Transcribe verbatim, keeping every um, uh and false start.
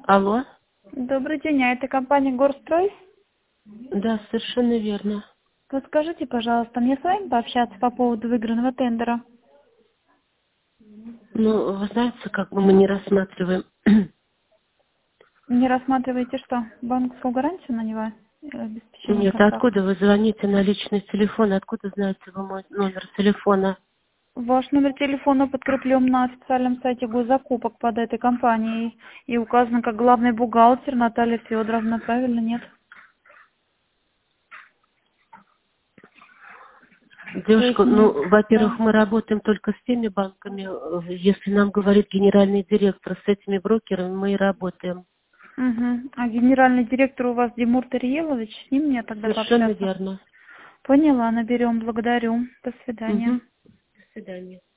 Алло? Добрый день, а это компания Горстрой? Да, совершенно верно. Подскажите, пожалуйста, мне с вами пообщаться по поводу выигранного тендера? Ну, вы знаете, как бы мы не рассматриваем. Не рассматриваете что? Банковскую гарантию на него? Или обеспечение Нет, контракта? откуда вы звоните на личный телефон? Откуда знаете вы мой номер телефона? Ваш номер телефона подкреплен на официальном сайте госзакупок под этой компанией и указан как главный бухгалтер Наталья Федоровна, правильно, нет? То есть, Девушка, не... ну, да. во-первых, мы работаем только с теми банками. э, Если нам говорит генеральный директор, с этими брокерами мы и работаем. Угу. А генеральный директор у вас Димур Тариелович, с ним мне тогда Совершенно пообщаться? верно. Поняла, наберем, благодарю. До свидания. Угу. До свидания.